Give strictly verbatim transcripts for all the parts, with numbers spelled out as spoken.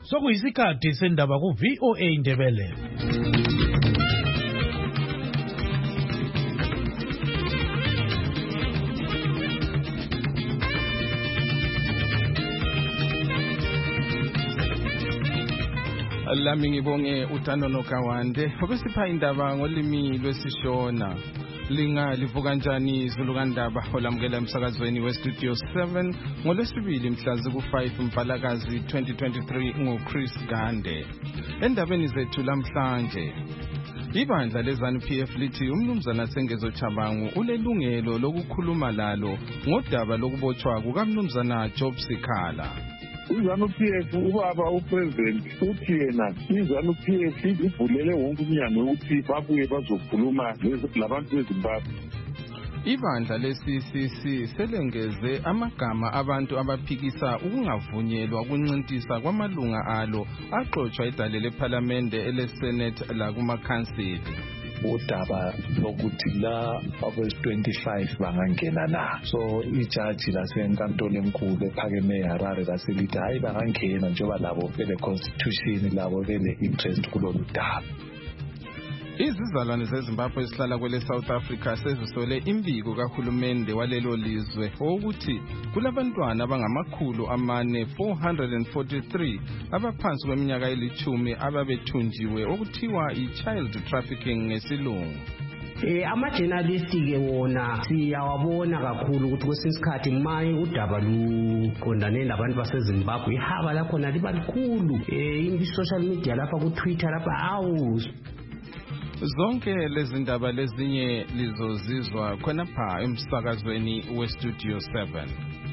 sokuyisikhathi sendaba ku V O A Indebele. Lami ngibonge uTanono Kawande obesipha indaba ngolimi lwesishona. Linga livuka kanjani izulu kandaba olamukela emsakazweni we Studio seven ngolwesibili mhla ziku five Mpalakazi twenty twenty-three ngoChris Gande. Endabeni zethu lamhlanje, ibandla leZANU P F lithi umnumzana Sengezo Chabangu ulelungelo lokukhuluma lalo ngodaba lokubotshwa kukamnumzana Job Sikhala. iZANU P F ubaba upresident uthi yena iZANU P F ivulele wonke umnyango ukuthi babuye bazokhuluma labantu beZimbabwe. Ibandla le-C C C selengeze amagama abantu abaphikisa ukungavunyelwa ukuncintisa kwamalunga alo axoxwa edale lephalamende eleSenate lakumakhansili. Udaba lokuthi la abe twenty-five bangangena na, so ijaji lasenkantolo enkulu ephakeme eHarare laselithi hayi bangangena njengoba labo bele constitution labo bele interest kulolu daba. Izizalwane zeZimbabwe esihlala kwele South Africa sezisole imbiko kahulumende walelo lizwe ukuthi kulabantwana abangamakhulu amane four hundred forty-three abaphansi kweminyaka elithumi ababethunjiwe okuthiwa i-child trafficking ngesilungu. Eh ama-journalist ke wona siyawabona kakhulu ukuthi kwesinye isikhathi maye udaba luqondane labantu baseZimbabwe ihaba lakhona liba likhulu. Eh i-social media lapha ku-Twitter lapha awu. Zonke lezi ndaba lezinye lizozizwa khonapha emsakazweni we Studio seven.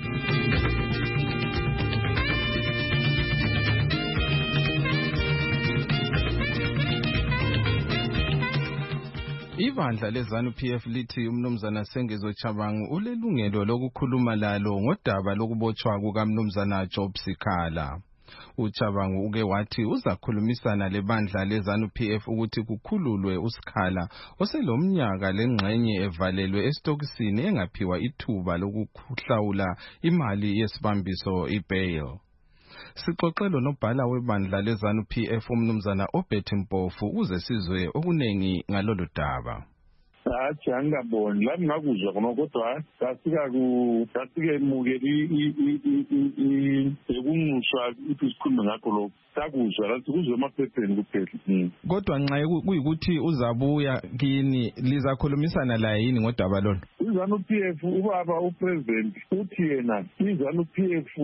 Ibandla leZANU P F lithi umnumzana Sengezo Chabangu ulelungelo lokukhuluma lalo ngodaba lokubotshwa kukamnumzana Job Sikhala. uChabangu uke wathi uzakhulumisana lebandla leZANU P F ukuthi kukhululwe uSikhala oselomnyaka lengxenye evalelwe estokisini engaphiwa ithuba lokuhlawula imali yesibambiso ibail. Sixoxelo nobhala webandla leZANU P F umnumzana Obert Mpofu uze sizwe okunengi ngalolu daba. Hayi angaboni la ngakuzwa khona kodwa kasika ku kasike emukeli ekunxuswa ukuthi sikhulume ngakho lokho sakuzwa la sikuzwe emaphepheni kuphela. Kodwa nxa kuyikuthi uzabuya kini lizakhulumisana la yini ngodaba lolu? iZANU P F ubaba upresident uthi yena iZANU P F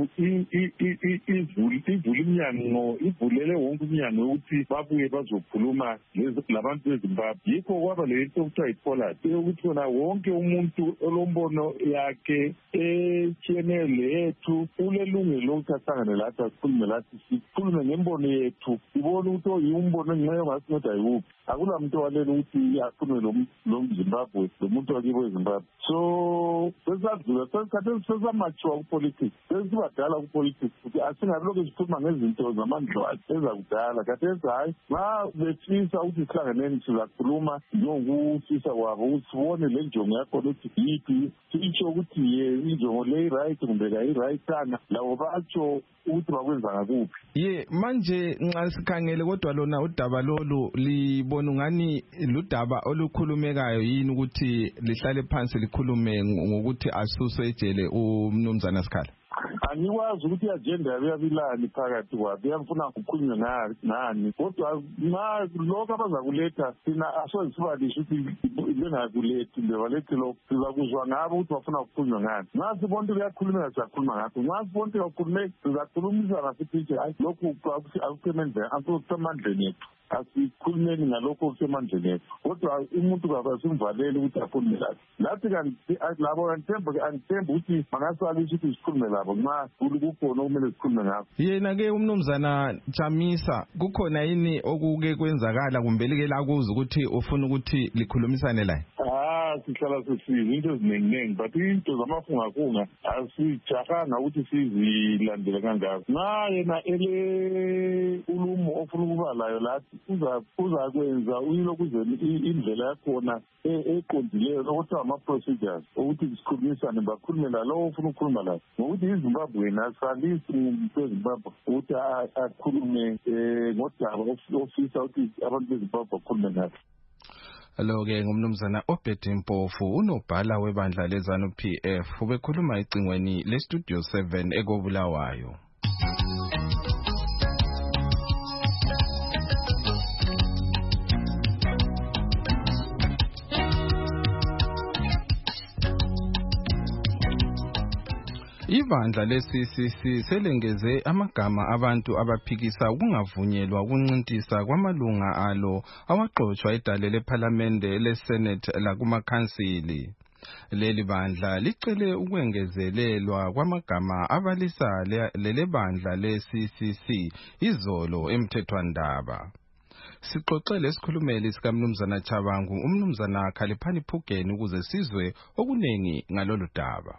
ivule iminyango ivulele wonke umnyango ukuthi babuye bazokhuluma labantu beZimbabwe. Yikho kwaba le into okuthiwa ukuthi wona wonke umuntu olombono yakhe echenele yethu ulelungelo lokuthi ahlangane lathi asikhulume lathi sikhulume ngembono yethu ibona ukuthi oyimbono ngenxa ngasinceda yiwuphi. Akula muntu walela ukuthi akhulume lo mZimbabwe lo muntu wakibo eZimbabwe. So sesadlula sesikhathi sesamatshiwa kupolitics sesibadala kupolitics ukuthi asingabe lokhu sikhuluma ngezinto zamandla ezakudala khathesi hayi ma befisa ukuthi sihlanganeni sizakhuluma njengokufisa kwabo ukuthi sibone le njongo yakho ukuthi yiphi sitsho ukuthi ye injongo le right kumbe kayi right kana labo batsho ukuthi bakwenza ngakuphi. Ye manje nxa sikhangele kodwa lona udaba lolu libona ngani ludaba olukhulumekayo yini ukuthi lihlale phansi likhulume ngokuthi asuswe ejele umnumzana Sikhala? Angikwazi ukuthi i-agenda yabilani phakathi kwabo iyafuna ukukhulunywa ngani kodwa nxa lokho abazakuletha thina asoze sibalisho ukuthi bengakulethi bebalethe lokho sizakuzwa ngabo ukuthi bafuna ukukhulunywa ngani. Nxa sibona ukuthi kuyakhulumeka siyakhuluma ngakho, nxa sibona ukuthi kakhulumeki sizakhulumisana sithi hayi lokhu akusemandleni ethu asikhulumeni ngalokho okusemandleni ethu kodwa umuntu kabasimvaleli ukuthi akhulume lathi lathi kanti labo angithemba angithemba ukuthi bangasalisha ukuthi sikhulume labo nxa kukhona okumele sikhulume ngakho. Yena-ke umnumzana Chamisa kukhona yini okuke kwenzakala kumbe like lakuza ukuthi ufuna ukuthi likhulumisane laye? Ah sihlala sesizwe into eziningi but into zamafungafunga asijahanga ukuthi sizilandele kangako. Nxa yena ele ulumo ofuna ukuba layo lathi uzakwenza uyilokuze indlela yakhona eqondileyo lokuthi ama-procedures ukuthi sikhulumisane bakhulume lalowo ofuna ukukhuluma layo ngokuthi iZimbabwe nasalisi umuntu weZimbabwe ukuthi akhulume ngodaba ofisa ukuthi abantu beZimbabwe bakhulume ngakho. Lo-ke ngumnumzana Obed Mpofu unobhala webandla leZANU P F ubekhuluma ecingweni leStudio seven ekobulawayo. Ibandla le-C C C selengeze amagama abantu abaphikisa ukungavunyelwa ukuncintisa kwamalunga alo awaxoxwa edale lephalamende leSenate lakumakhansili. Leli bandla licele ukwengezelelwa kwamagama abalisa leli bandla le-C C C izolo emthethwandaba. Sixoxele isikhulumeli sikamnumzana Chabangu umnumzana Khaliphani Phugeni ukuze sizwe okunengi ngalolu daba.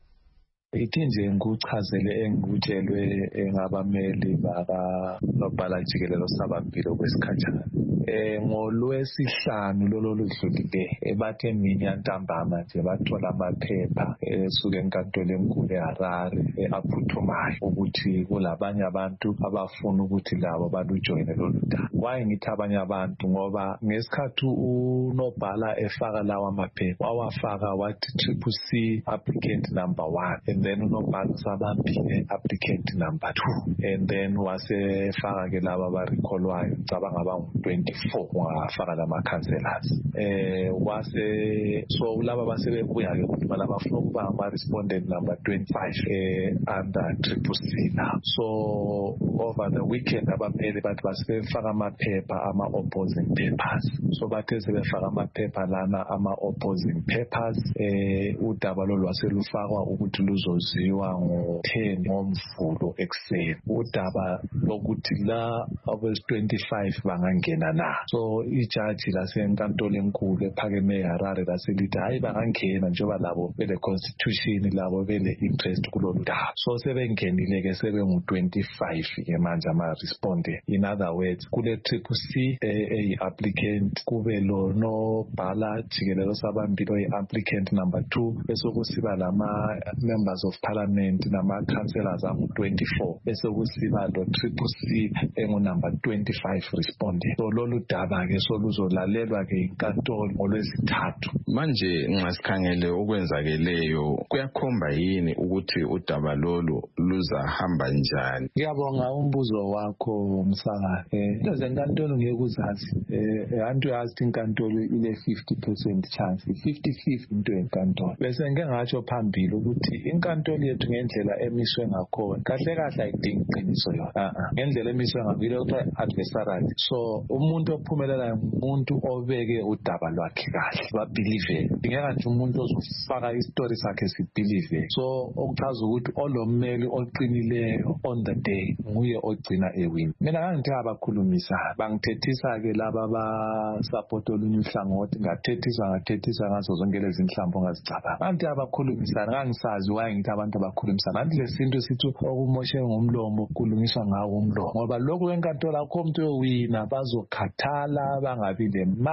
Ithi nje ngikuchazele engikutshelwe ngabameli baka nobhala jikelelo sabambilo kwesikhathana. Eh ngolwesihlanu lolo ludlulile bathe mina ntambama nje bathola amaphepha esuke enkantolo enkulu eHarare aphuthumayo ukuthi kulabanye abantu abafuna ukuthi labo balujoyine lolu daba. Why ngithi abanye abantu ngoba ngesikhathi unobhala efaka lawa maphepha wawafaka wathi triple C applicant number one. And then unobhala sabambile applicant number two, and then wase faka ke laba barecallwayo ngicabanga abangu twenty-four wafaka lama councillors eh wase so laba basebebuya ke ukuthi balabafuna ukuba ama respondent number twenty-five eh under triple C now. So over the weekend abameli bathi basebefaka amaphepha ama opposing papers, so bathe sebefaka amaphepha lana ama opposing papers eh udaba lo lwaselufakwa ukuthi luzoziwa ngo-ten ngomvulo ekuseni. Udaba lokuthi la abes twenty-five bangangena na. So ijaji lasenkantolo enkulu ephakeme eHarare laselithi hayi bangangena njengoba labo bele constitution labo bele interest kulolu daba. So sebengenile ke sebengu twenty-five ke manje ama respondent. In other words, kule triple C a applicant kube lo no bhala jikelelo sabambilo applicant number two besokusiba lama members of parliament nama councillors angu twenty-four besokusiba lo triple C engu number twenty-five respondent. So lolu daba ke soluzolalelwa ke inkantolo ngolwesithathu. Manje ngasikhangele okwenzakeleyo kuyakhomba yini ukuthi udaba lolu luzahamba njani? Ngiyabonga umbuzo wakho Msaka. Eh lezi inkantolo ngeke uzazi. Eh abantu yazi inkantolo ile fifty percent chance, fifty fifty into enkantolo. Bese ngeke ngatsho phambili ukuthi inkantolo yethu ngendlela emiswe ngakhona kahle kahle ayidingi iqiniso yona. Ah ah ngendlela emiswe ngakho ukuthi adversarial. So umuntu ophumelela umuntu obeke udaba lwakhe kahle babelieve. Ngeke nje umuntu ozofaka istory sakhe sibelieve. So okuchaza ukuthi olommeli oqinileyo on the day nguye ogcina ewin. Mina ngangithi abakhulumisa bangithethisa ke laba ba support olunye uhlangothi ngathethisa ngathethisa ngazo zonke lezi inhlambo ngazicabanga. Kanti abakhulumisana ngangisazi waye ngithi abantu abakhulumisana. Kanti lesinto sithi okumoshe ngomlomo kulungiswa ngawo umlomo. Ngoba lokho enkantolo akho umuntu yowina bazokhathala bangabi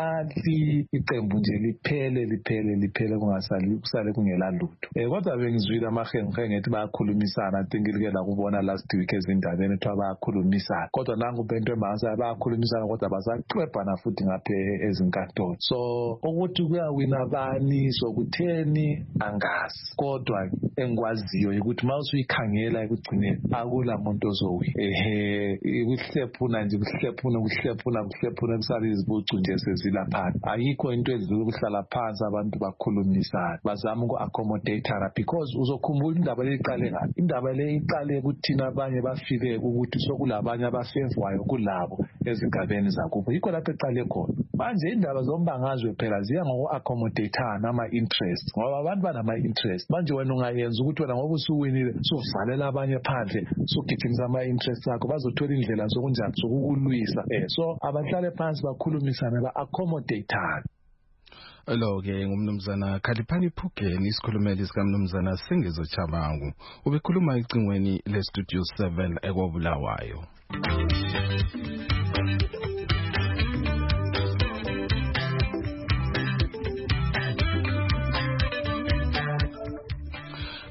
lemali iqembu nje liphele liphele liphele kungasali kusale kungela lutho. Eh kodwa bengizwile amahenqe ngithi bayakhulumisana atingilike la kubona last week ezindabeni ethiwa bayakhulumisana. Kodwa nangu bento emasa bayakhulumisana kodwa basaxwebhana futhi ngaphe ezinkantolo. So ukuthi kuyawina bani sokutheni angazi. Kodwa engikwaziyo ukuthi mawusuyikhangela ekugcineni akula muntu ozowina. Ehe ukuhlephuna nje ukuhlephuna ukuhlephuna ukuhlephuna kusala izibucu nje sezilapha. Ayikho into edlula ukuhlala phansi abantu bakhulumisana bazama uku-accommodatera because uzokhumbula indaba leyiqale ngani. Indaba le iqale kuthina abanye bafike ukuthi sokulabanye abafevwayo kulabo ezigabeni zakubo. Yikho lapho eqale khona. Manje indaba zombangazwe phela ziya ngoku-accommodatana ama-interest ngoba abantu banama interest. Manje wena ungayenza ukuthi wena ngoba usuwinile suvalela abanye phandle sugijimisa ama-interest akho bazothola indlela zokunjani sokukulwisa. Eh so abahlale phansi bakhulumisana ba-accommodatana. Lo-ke ngumnumzana Khaliphani Phugeni isikhulumeli sikamnumzana Sengezo Chabangu ubekhuluma ecingweni leStudio seven ekobulawayo.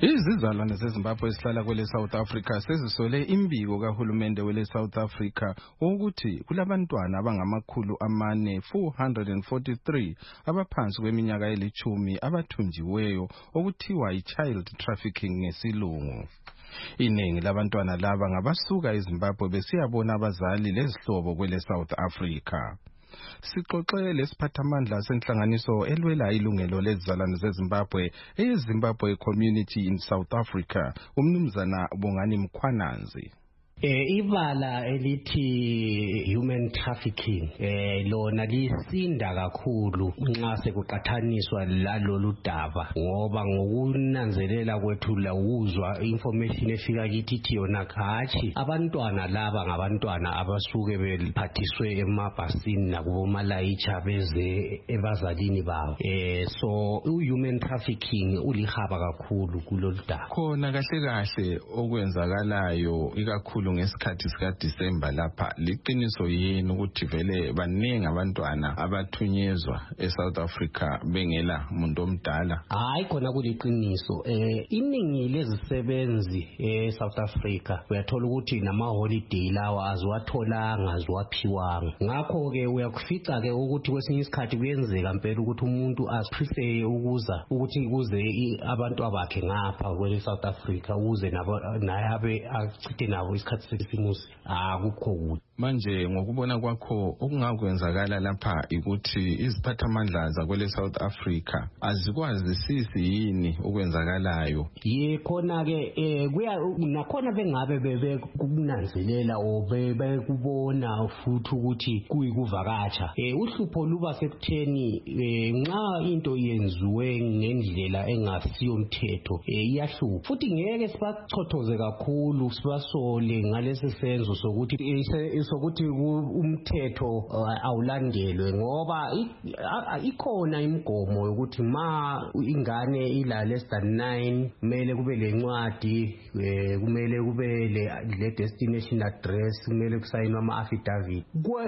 Izizalwane zeZimbabwe esihlala kwele South Africa sezisole imbiko kahulumende wele South Africa ukuthi kulabantwana abangamakhulu amane four hundred forty-three abaphansi kweminyaka elitshumi abathunjiweyo okuthiwa yi-child trafficking ngesilungu. Iningi labantwana laba ngabasuka eZimbabwe besiyabona abazali lezihlobo kwele South Africa. Sixoxe lesiphathamandla senhlanganiso elwela ilungelo lezizalwane zeZimbabwe ezimbabwe Community in South Africa, umnumzana Bongani Mkhwananzi. Eh ibala elithi human trafficking eh lona lisinda kakhulu nxa sekuqathaniswa lalolu daba ngoba ngokunanzelela kwethu la uzwa information efika kithi ithi yona khathi abantwana laba ngabantwana abasuke bephathiswe emabhasini nakubomalayitsha beze ebazalini bawo eh so human trafficking ulihaba kakhulu kulolu daba. Khona kahle kahle okwenzakalayo ikakhulu ngesikhathi sika December lapha liqiniso yini ukuthi vele baningi abantwana abathunyezwa eSouth Africa bengela umuntu omdala? Hayi khona kuliqiniso eh iningi lezisebenzi eSouth Africa uyathola ukuthi nama holiday lawa aziwatholanga aziwaphiwanga ngakho ke uyakufica ke ukuthi kwesinye isikhathi kuyenzeka impela ukuthi umuntu asiprefer ukuza ukuthi kuze abantu abakhe ngapha kwele South Africa uze nabo naye abe achithe nabo isikhathi sesimusi akukho kuhle. Manje ngokubona kwakho okungakwenzakala lapha ukuthi iziphathamandla zakwele South Africa azikwazi sisi yini okwenzakalayo? Ye khona ke eh kuya nakhona bengabe bekunanzelela obe kubona futhi ukuthi kuyikuvakatsha eh uhlupho luba sekutheni nxa into yenziwe ngendlela engasiyo umthetho eh iyahlupha futhi ngeke sibachothoze kakhulu sibasole ngalesi senzo sokuthi sokuthi umthetho awulandelwe ngoba ikhona imigomo yokuthi ma ingane ila less than nine kumele kube lencwadi kumele kube le destination address kumele kusayinwe ama affidavit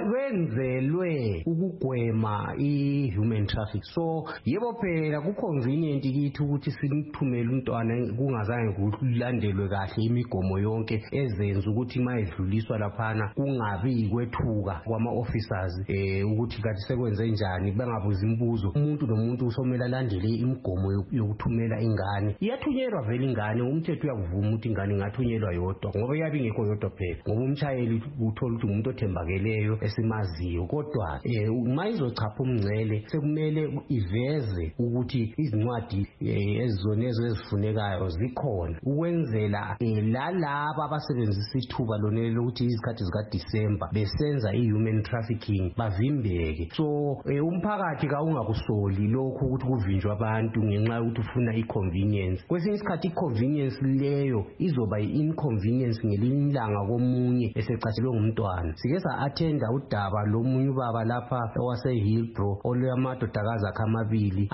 kwenzelwe ukugwema i human traffic. So yebo phela ku convenient kithi ukuthi simthumele umntwana kungazange kulandelwe kahle imigomo yonke ezenza ukuthi mayedluliswa laphana kungabi kwethuka kwama officers eh ukuthi kathi sekwenze njani bengabuza imibuzo umuntu nomuntu usomela alandele imigomo yokuthumela ingane iyathunyelwa vele ingane umthetho uyakuvuma ukuthi ingane ingathunyelwa yodwa ngoba yabi ngekho yodwa phela ngoba umshayeli uthola ukuthi umuntu othembakeleyo esimaziyo kodwa eh uma izochapha umngcele sekumele iveze ukuthi izincwadi ezizonezo ezifunekayo zikhona ukwenzela lalabo abasebenzisa ithuba lonelo ukuthi izikhathi zika December besenza i-human trafficking bavimbeke. So eh, umphakathi ka ungakusoli lokho ukuthi kuvinjwa abantu ngenxa yokuthi ufuna i-convenience. Kwesinye isikhathi i-convenience leyo izoba i-inconvenience ngelinye ilanga komunye esecatshelwe ngumntwana. Sike sa-attenda udaba lomunye ubaba lapha owase Hillbrow olamadodakazi akhe amabili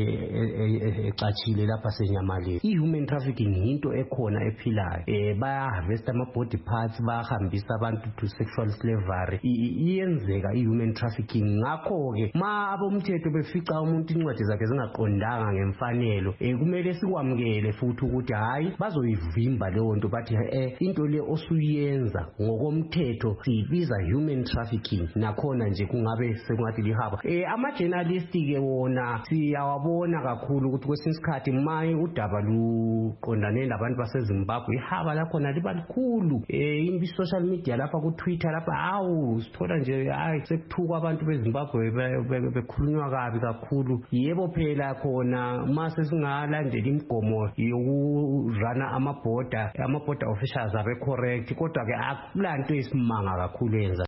aye ecatshile lapha seNyamaleni. I-human trafficking into ekhona ephilayo. Eh baya-harvest ama-body parts bahambisa abantu to sexual slavery iyenzeka i-human trafficking. Ngakho ke ma abomthetho befica umuntu incwadi zakhe zingaqondanga ngemfanelo eh kumele sikwamukele futhi ukuthi hayi bazoyivimba leyo nto bathi eh into le osuyenza ngokomthetho sibiza human trafficking nakhona nje kungabe sekungathi lihaba. Eh ama journalist ke wona siyawabona kakhulu ukuthi kwesinye isikhathi maye udaba luqondane labantu baseZimbabwe ihaba lakhona liba likhulu eh imbi social media lapha ku Twitter lapha awu sithola nje hayi sekuthukwa abantu beZimbabwe bekhulunywa kabi kakhulu. Yebo phela khona mase singalandela imigomo yokurana amaborder amaborder officials abe correct kodwa ke akulanto esimanga kakhulu yenza.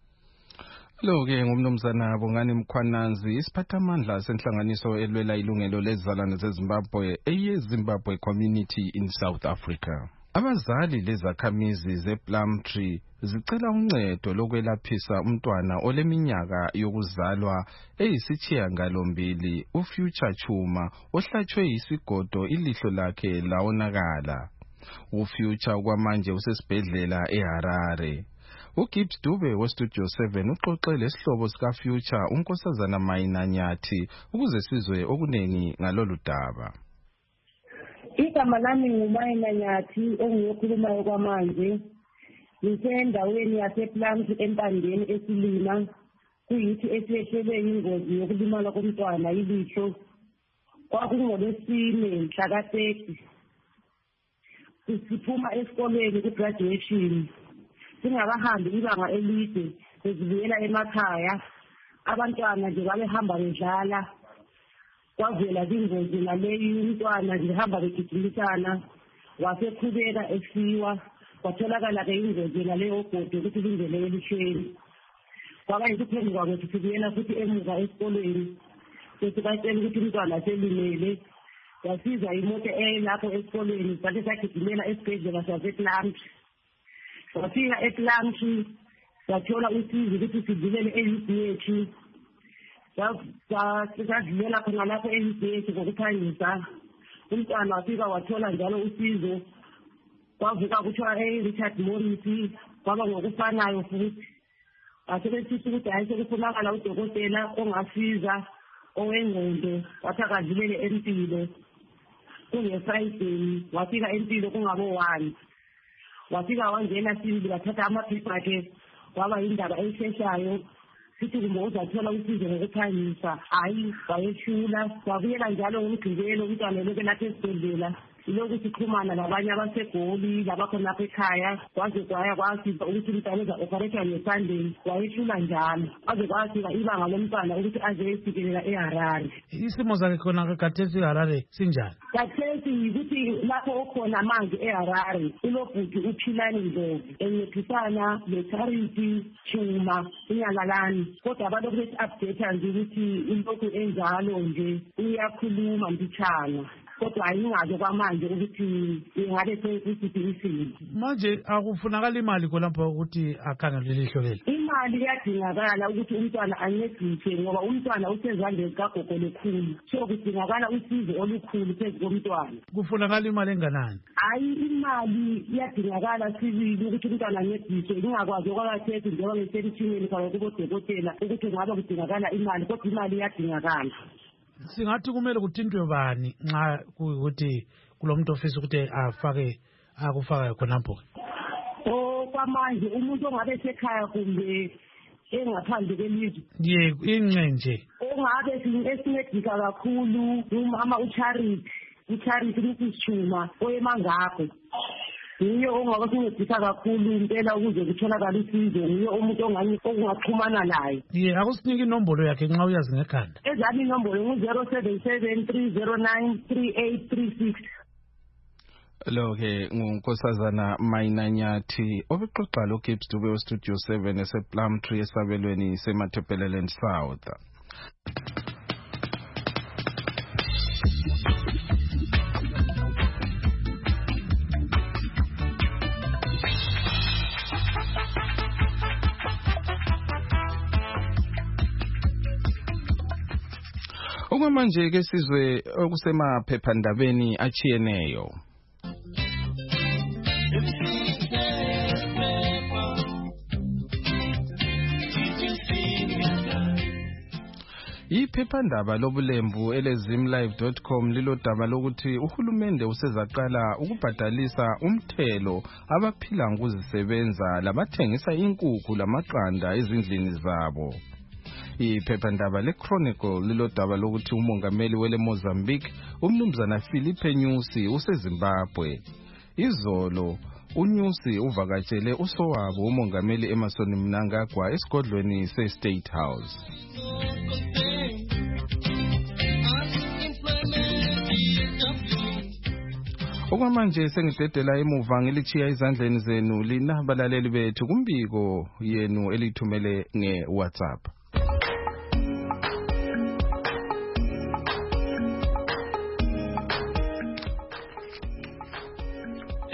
Lo ke ngumnumzana Bongani Mkhwananzi isiphathamandla senhlanganiso elwela ilungelo lezizalwane zeZimbabwe eyeZimbabwe Community in South Africa. Abazali lezakhamizi zePlumtree zicela uncedo lokwelaphisa umntwana oleminyaka yokuzalwa eyisithiyangalombili uFuture Chuma ohlatshwe isigodo ilihlo lakhe lawonakala. uFuture kwamanje usesibhedlela eHarare. uGibbs Dube weStudio seven uxoxe lesihlobo sika Future unkosazana Mayina Nyathi ukuze sizwe okunengi ngalolu daba. Igama lami nguMayina Nyathi ongiyokhulumayo kwamanje. Ngisendaweni yasePlums empandeni esilima. Kuyithi esiyehlelwe ingozi yokulimala komntwana ilihlo. Kwakungolwesine mhla ka-thirty. Siphuma esikoleni ku-graduation. Singakahambi ibanga elide sizibuyela emakhaya. Abantwana nje babehamba bedlala. Kwavela ingozi naleyo umntwana ngihamba begijimisana wasekhubeka esiwa kwatholakala ke ingozi naleyo godi ukuthi lindele elihlweni kwaba yikupheni kwabo sibuyela futhi emuva esikoleni sesikatshela ukuthi umntwana selimele yasiza imoto eyilapho esikoleni sathi sagijimela esibhedlela sasePlums wafika ePlums sathola usizo ukuthi sidlulele e-U B H Sadlulela khona lapho elibhesi ngokuphangisa umntwana wafika wathola njalo usizo kwavuka kuthiwa e-Richard Morris kwaba ngokufanayo futhi asebesithi ukuthi hayi sekufunakala udokotela ongasiza owengqondo wathi akadlulele empilo kunge-Friday wafika empilo kungabo-one wafika wangena sibili wathatha amaphepha akhe kwaba yindaba eyisheshayo sithi kumbe uzathola usizo ngokuphangisa hayi wayeshula wabuyela njalo ngomgqibelo umntwana elokhu lapha esibhedlela ilokhu sikhulumana labanye abasegoli labakhona lapha ekhaya kwaze kwaya kwasiza ukuthi umntwana eza-operethwa ngeSunday wayeshula njalo kwaze kwafika ibanga lomntwana ukuthi aze esikelela eHarare. Isimo sakhe khona khathesi eHarare sinjani? Khathesi yikuthi lapho okhona manje eHarare ulobhuti uPhilani Ndlovu encedisana le-Charity Chuma iNyalalani kodwa balokhu besi-update nje ukuthi ilokhu enjalo nje uyakhuluma mbitshana kodwa ayingaze kwamanje ukuthi ingabe sesibhekisile. Manje akufunakala imali khonapho ukuthi akhangelwe lihlo leli? Imali iyadingakala ukuthi umntwana ancediswe ngoba umntwana usezandleni zikagogo lekhulu so kudingakala usizo olukhulu phezu komntwana. Kufunakala imali enganani? Hayi imali iyadingakala sibili ukuthi umntwana ancediswe ngingakwazi okwakathethe njengoba ngisemthimeni kwayo kubodokotela ukuthi ngabe kudingakala imali kodwa imali iyadingakala. Singathi kumele kuthintwe bani nxa ukuthi kulomuntu ofisa ukuthi afake akufaka khonapho? Oh kwamanje umuntu ongabe sekhaya kumbe engaphandle kwelizwe. Ye inxe nje. Ongabe esincedisa kakhulu umama uCharity uCharity Msishuma oyemangakho. Niyo ongaba sincedisa kakhulu impela ukuze kutholakala usizo niyo umuntu ongani ongaxhumana naye. Ye akusinike inombolo yakhe nxa uyazi ngekhanda. Ezami inombolo ngu zero seven seven three zero nine three eight three six. Lo ke ngunkosazana Mayina Nyathi obexoxa lo Gibbs Dube we Studio seven esePlumtree esabelweni seMatabeleland South. Okwamanje ke sizwe okusemaphephandabeni achiyeneyo. Iphephandaba lobulembu elezimlive dot com lilodaba lokuthi uhulumende usezaqala ukubhadalisa umthelo abaphila ngokuzisebenza labathengisa inkukhu lamaqanda ezindlini zabo. Iphephandaba leChronicle lilodaba lokuthi umongameli wele Mozambique umnumzana Philippe Nyusi useZimbabwe. Izolo uNyusi uvakatshele usowabo umongameli Emmerson Mnangagwa esigodlweni seState House. Okwamanje sengidedela emuva ngilichiya izandleni zenu lina balaleli bethu kumbiko yenu elithumele ngeWhatsApp.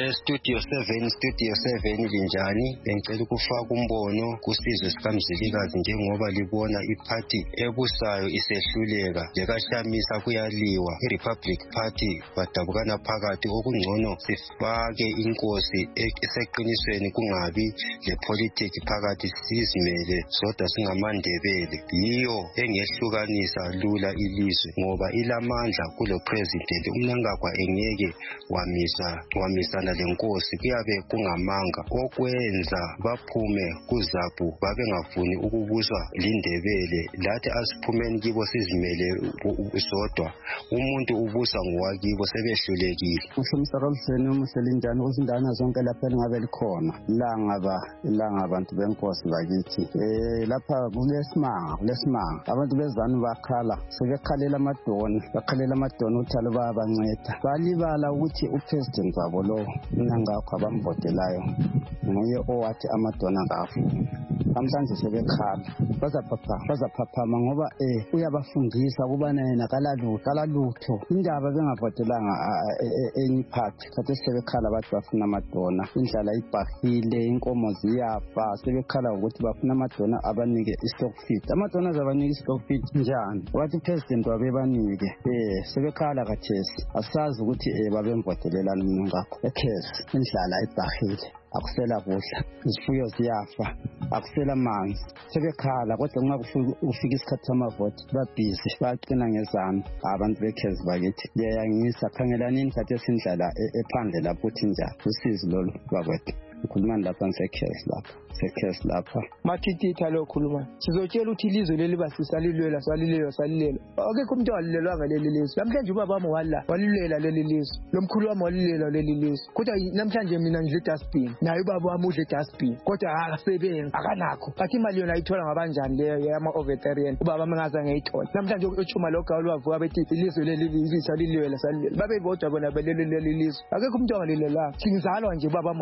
Studio seven, Studio seven linjani? Bengicela ukufaka umbono kusizwe sikamzilikazi njengoba libona iphathi ebusayo isehluleka lekashamisa kuyaliwa iRepublic Party badabukana phakathi okungcono sifake inkosi eseqinisweni kungabi lepolitiki phakathi sizimele sodwa singamandebele yiyo engehlukanisa lula ilizwe ngoba ilamandla kulo president umnangagwa engeke wamisa wamisana lenkosi kuyabe kungamanga okwenza baphume kuzapu babengafuni ukubuswa lindebele lathi asiphumeni kibo sizimele sodwa umuntu ubusa ngowakibo sebehlulekile usemsarolseni umuselinjani uzindana zonke lapha ngabe likhona la ngaba la ngabantu benkosi bakithi eh lapha kulesimanga kulesimanga abantu bezanu bakhala sebekhalela amadona bakhalela amadona uthalo bayabanceda balibala ukuthi upresident wabo lo nangakho abambodelayo nguye owathi amadona ngafu namhlanje sebekhala bazaphapha bazaphaphama ngoba eh uyabafundisa kubana yena kalalutho kalalutho indaba bengavotelanga enye party kade sebekhala bathi bafuna amadona indlala ibhahile inkomo ziyafa sebekhala ukuthi bafuna amadona abanike stock feed amadona azabanike stock feed njani wathi president wabebanike eh sebekhala kathesi asazi ukuthi eh babemvotelelana ngakho ekhesi indlala ibhahile akusela kudla izifuyo ziyafa akusela amanzi sebekhala kodwa nxa kufika isikhathi samavoti babhizi baqina ngezanu abantu bekhezi bakithi yayangisa khangelanini khathi esindlala ephandle lapho uthi njani usizi lolu bakwethu ukhuluma lapha ngisekhesi lapha sekhesi lapha mathititha lo khuluma sizotshela ukuthi ilizwe leli basisalilwela salilelo salilelo akekho umuntu walilelwa ngaleli lizwe namhlanje ubaba wami wala walilela leli lizwe lomkhulu wami walilela leli lizwe kodwa namhlanje mina ngidle dustbin naye ubaba wami udle dustbin kodwa akasebenzi akanakho kathi imali yona ayithola ngabanjani leyo yama overtarian ubaba mangaza ngayithola namhlanje uchuma loga olwavuka bethi ilizwe leli lisalilwela salilelo babe bodwa bona belele leli lizwe akekho umuntu walilela singizalwa nje ubaba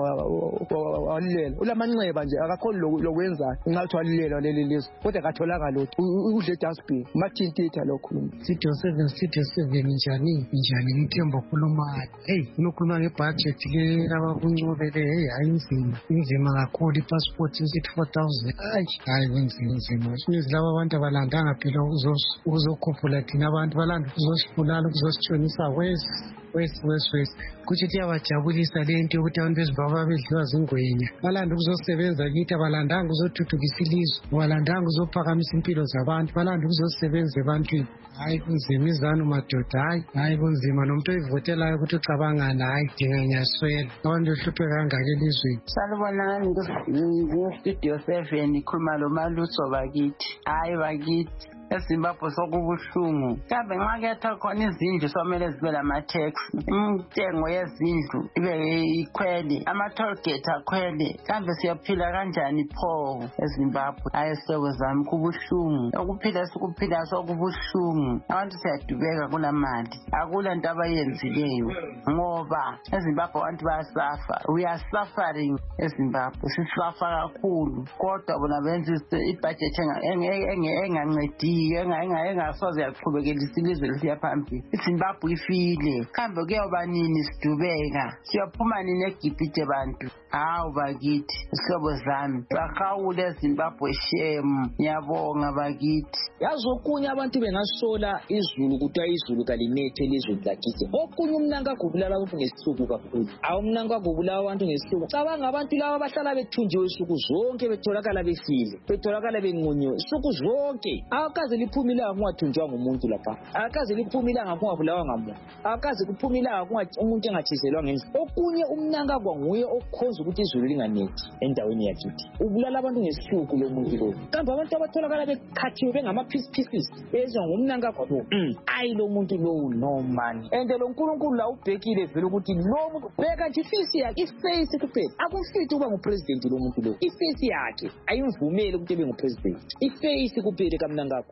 walilela ulamanxeba nje akakho lokwenza ngathi walilela leli lizwe kodwa katholanga lutho udle dustbin mathintitha lokhuluma Studio seven Studio seven njani njani ngithemba ukhuluma hey unokhuluma ngebudget ke abakuncobele hey ayinzima inzima kakhulu ipassport isithi four thousand ay hayi kunzima nzima sinezi laba abantu abalandanga phela uzokhuphula thina abantu balanda uzosibulala uzositshonisa west west west west kuthi kuyabajabulisa lento yokuthi abantu bezibaba bedliwa zingwenya balanda ukuzosebenza kithi abalandanga ukuzothuthukisa ilizwe abalandanga ukuzophakamisa impilo zabantu balanda ukuzosebenza ebantwini hayi kunzima izanu madoda hayi hayi kunzima nomuntu oyivotelayo ukuthi ucabangana hayi dinga ngiyaswela abantu behlupheka kangaka elizweni salibonani ngu-Studio seven ikhuluma lo malutho bakithi hayi bakithi eZimbabwe sokubuhlungu kambe nxa kuyathiwa khona izindlu somele zibe lama-tax intengo yezindlu ibe ikhwele ama-tollgate akhwele kambe siyaphila kanjani pho eZimbabwe hayi sihlobo zami kubuhlungu ukuphila sikuphila sokubuhlungu abantu siyadubeka kula mali akula nto abayenzileyo ngoba eZimbabwe abantu bayasafa we are suffering eZimbabwe sisafa kakhulu kodwa bona benza ibudget engancedi engasoze yaqhubekelisa ilizwe lisiya phambili iZimbabwe ifile kambe kuyoba nini sidubeka siyaphuma nini eGibhithe bantu hawu bakithi isihlobo zami bahawule eZimbabwe shemu ngiyabonga bakithi yazi okunye abantu bengasola izulu kuthiwa izulu kalinethe elizweni lakithi okunye umnangagwa ubulala abantu ngesihluku kakhulu awu umnangagwa ubulala abantu ngesihluku cabanga abantu laba bahlala bethunjiwe isuku zonke betholakala befile betholakala benqunyiwe isuku zonke akaze liphuma ilanga kungathunjwanga umuntu lapha akaze liphuma ilanga kungabulawa ngamuntu akaze kuphuma ilanga umuntu engathizelwa ngendlu okunye umnangagwa nguye okhonza ukuthi izulu linganethi endaweni yakithi ubulala abantu ngesihluku lo muntu lo kambe abantu abatholakala bekhathiwe bengama-piece pieces bezwa ngumnangagwa lo ayi lo muntu lo no man and lo nkulunkulu la ubhekile vele ukuthi lo muntu bheka nje ifisi yakhe iface kuphela akumfithi ukuba ngupresident lo muntu lo ifisi yakhe ayimvumeli ukuthi ebe ngupresident iface kuphela kamnangagwa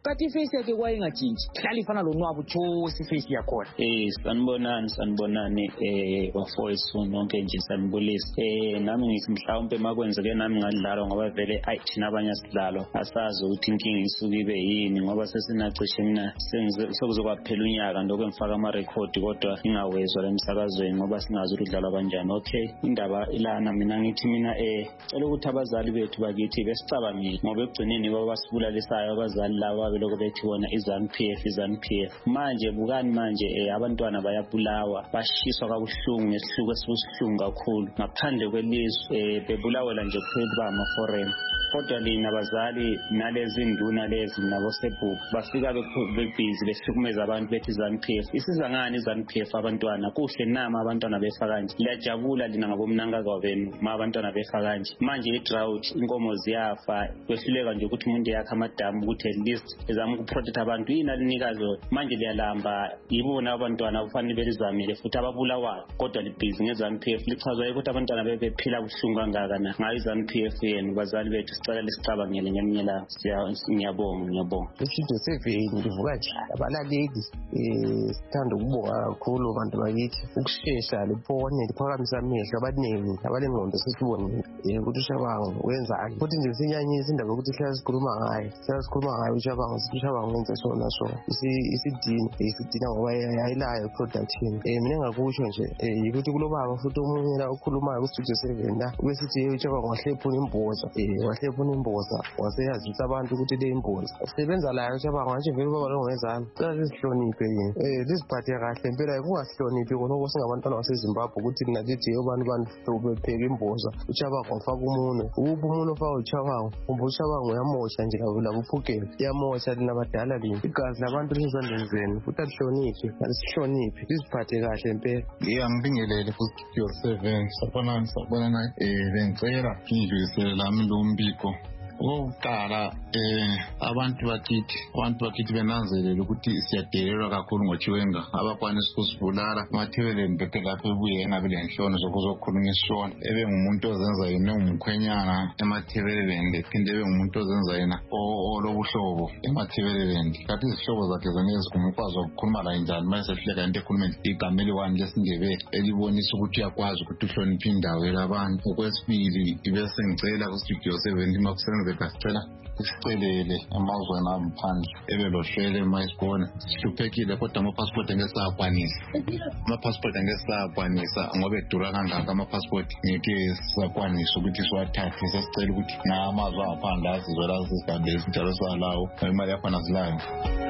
kanti iface yakhe kwayengajintshi hlala ifana lonwabo chose iface yakhona. Eh sanibonani sanibonani eh bafowethu nonke nje sanibulisa. Eh nami ngithi mhlawumbe makwenzeke nami ngadlala ngoba vele ayi thina abanye asidlalo asazi ukuthi inkinga isuke ibe yini ngoba sesinacishe mina sengizokwaphela unyaka ndoko ngifaka ama record kodwa ingawezwa la emsakazweni ngoba singazi ukuthi udlala kanjani. Okay indaba ilana mina ngithi mina eh cela ukuthi abazali bethu bakithi besicabangile ngoba ekugcineni baba basibulalisayo abazali laba beloko bethi wona izanu P F izanu P F. Manje bukani manje eh abantwana bayabulawa bashiswa kabuhlungu ngesihluko esibuhlungu kakhulu ngaphandle kwelizwe eh bebulawela nje kuphela bama foreign. Kodwa lina abazali nalezi nduna lezi nabo sebhuku bafika bebhizi behlukumeza abantu bethi izanu P F. Isiza ngani izanu P F abantwana kuhle nama abantwana befa kanje liyajabula lina ngabomnanga kwabenu ma abantwana befa kanje. Manje i-drought inkomo ziyafa kwehluleka nje ukuthi umuntu yakhe amadamu ukuthi at least ezama ukuprotect abantu yini alinikazo. Manje liyalamba yibona abantwana kufanele belizamile futhi ababulawayo kodwa libhizi ngezanu P F lichazwa ukuthi abantwana bebephila buhlungu kangaka na ngayo izanu P F yenu bazali bethu sicela lisicabangele ngeminye la ngiyabonga ngiyabonga. Studio seven ngivuka nje abalaleli eh sithanda ukubonga kakhulu abantu bakithi ukushesha libone liphakamisa amehlo abaningi abalengqondo sesibonile eh ukuthi uShabangu wenzani futhi nje sinyanyisa indaba ukuthi hlala sikhuluma ngayo hlala sikhuluma ngayo uShabangu uShabangu wenza sona so isidini isidina ngoba yayilayo production eh mina ngakusho nje eh ukuthi kulobaba futhi omunye la ukhulumayo ku Studio seven la ubesithi uShabangu wahlephuna imboza eh wahlephuna imboza waseyazisa abantu ukuthi le imboza sebenza la uShabangu nje vele baba longezana cela sihloniphe yini eh lisiphathe kahle impela kungahloniphi konke singabantwana baseZimbabwe ukuthi nakithi abantu bantu bepheka imboza uShabangu ufaka umuntu uphi umuntu ofaka uShabangu kumbe uShabangu uyamosha nje labo uphukela yamosha lina badala lini igazi labantu lizandleni zenu futhi alihloniphi alisihloniphi lisiphathe kahle impela. Ngiyangibingelele ku Studio seven sabona sabona eh bengicela ngidlulisele lami lo mbiko. Okokuqala eh abantu bakithi abantu bakithi benanzelela ukuthi siyadelelwa kakhulu ngoChiwenga abakwanisa ukusibulala amathebeleni bephe lapho ebuye engabelenhlono zokuzokhuluma isishona ebe ngumuntu ozenza yena umkhwenyana emathebeleni lephinde ebe ngumuntu ozenza yena olobuhlobo emathebeleni kanti izihlobo zakhe zona ezikumukwazi ukukhuluma la njani mase sihleka into ekhuluma igama eliwani lesindebele elibonisa ukuthi uyakwazi ukuthi uhloniphe indawo yabantu. Okwesibili ibese ngicela ku Studio seven makusebenza besicela isicelele amazweni amphandle ebelohlele mayisibona sihluphekile kodwa ama-passport angesakwanisa ama-passport angesakwanisa ngoba edura kangaka ama-passport ngeke sakwanisa ukuthi siwathathe sesicela ukuthi namazwe aphandle azizwe la sizigadele isitshalo salawo imali yakhona zilayo.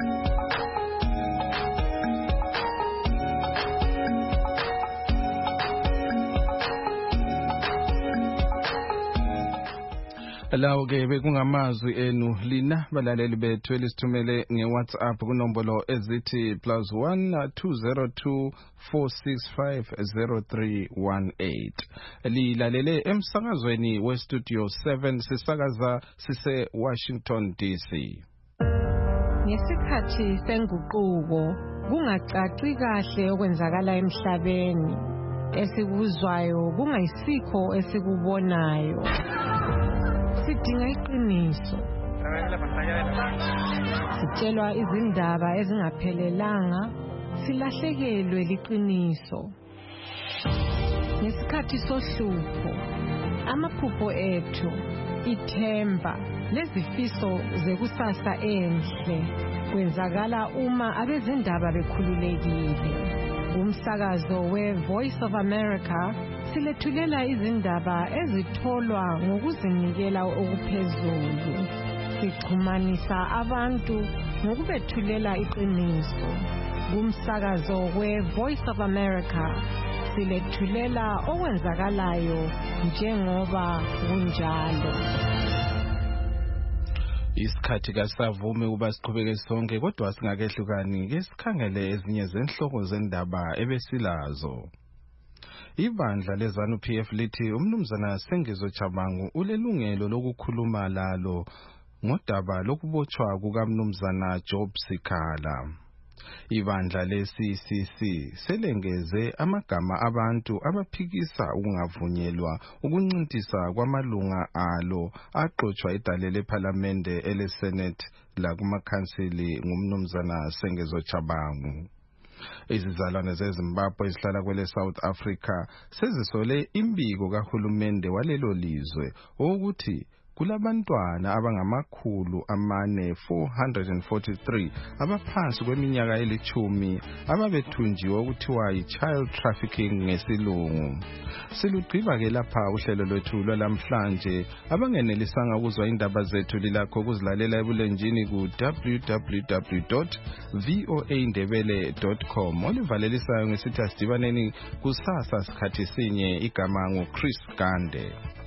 Lawo ke bekungamazwi enu lina balaleli bethu elisithumele ngeWhatsApp kunombolo ezithi plus one two zero two four six five zero three one eight. Lilalele emsakazweni we Studio seven sisakaza sise Washington D C. Ngesikhathi senguquko kungacaci kahle okwenzakala emhlabeni esikuzwayo kungayisikho esikubonayo. Sidinga iqiniso. Sitshelwa izindaba ezingaphelelanga silahlekelwe liqiniso. Ngesikhathi sohlupho amaphupho ethu ithemba lezifiso zekusasa enhle kwenzakala uma abezindaba bekhululekile. Umsakazo we Voice of America silethulela izindaba ezitholwa ngokuzinikela okuphezulu. Sixhumanisa abantu ngokubethulela iqiniso. Umsakazo we Voice of America silethulela okwenzakalayo njengoba kunjalo. Isikhathi kasavumi kuba siqhubeke sonke kodwa singakehlukani ke sikhangele ezinye zenhloko zendaba ebesilazo. Ibandla lezanu P F lithi umnumzana Sengezo Chabangu ulelungelo lokukhuluma lalo ngodaba lokubotshwa kukamnumzana Job Sikhala. Ibandla le-C C C selengeze amagama abantu abaphikisa ukungavunyelwa ukuncintisa kwamalunga alo axoxwa idale lephalamende ele-Senate lakumakhansili ngumnumzana Sengezo Chabangu. Izizalwane zeZimbabwe ezihlala kwele South Africa sezisole imbiko kahulumende walelo lizwe ukuthi kulabantwana abangamakhulu amane four hundred forty-three abaphansi kweminyaka elithumi ababethunjiwe ukuthiwa yi-child trafficking ngesilungu. Silugqiba ke lapha uhlelo lwethu lwalamhlanje. Abangenelisanga ukuzwa indaba zethu lilakho ukuzilalela ebulenjini ku w w w dot voa ndebele dot com. Olivalelisayo ngesithi asidibaneni kusasa sikhathi sinye. Igama ngu Chris Gande.